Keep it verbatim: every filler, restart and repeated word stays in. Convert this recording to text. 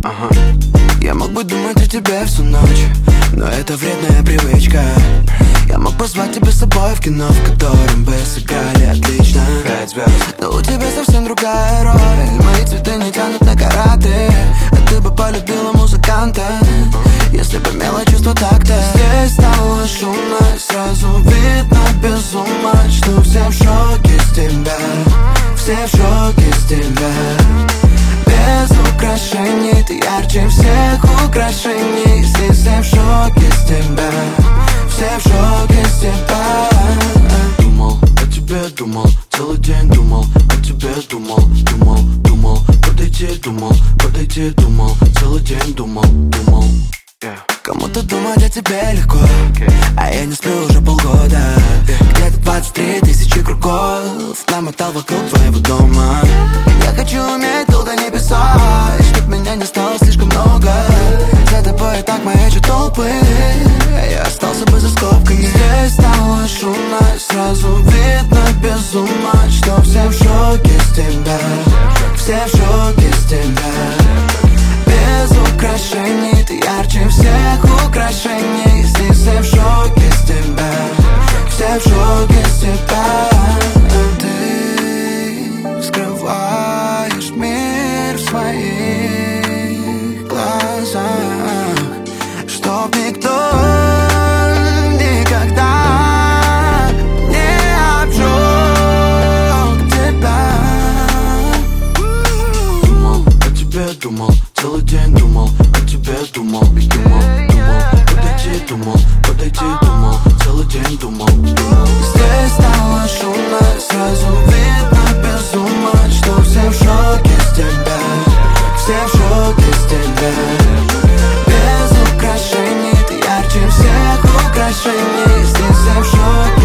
Ага. Я мог бы думать о тебе всю ночь, но это вредная привычка. Я мог позвать тебя с собой в кино, в котором бы сыграли отлично. Пять звезд. Но у тебя совсем другая роль. Мои цветы не тянут на караты, а ты бы полюбила музыканта, если бы имела чувство такта. Здесь стало шумно, сразу видно без ума, что все в шоке с тебя, все в шоке с тебя. Без украшений ты ярче всех украшений. Здесь все в шоке с тебя, все в шоке с тебя. Думал о тебе, думал, целый день думал о тебе, думал, думал, думал, подойти, думал, подойти, думал, целый день думал, думал. Yeah. Кому-то думать о тебе легко, okay. А я не сплю уже полгода, yeah. Где-то двадцать три тысячи кругов намотал вокруг твоего дома. Я хочу уметь долго не писать, чтоб меня не стало слишком много. За тобой и так маячат толпы, а я остался бы за скобками. Здесь стало шумно, сразу видно без ума, что все в шоке с тебя, все в шоке с тебя. Без украшений ты ярче всех украшений. Здесь все в шоке с тебя, все в шоке с тебя. Ты скрываешь мир в своих глазах, чтоб никто никогда не обжег тебя. Думал о тебе, думал, целый день думал о тебе, думал, думал, думал, подойти, думал, подойти, думал, целый день думал, думал. Здесь стало шумно, сразу видно без ума, что все в шоке с тебя, все в шоке с тебя. Без украшений ты ярче всех украшений. Здесь все в шоке.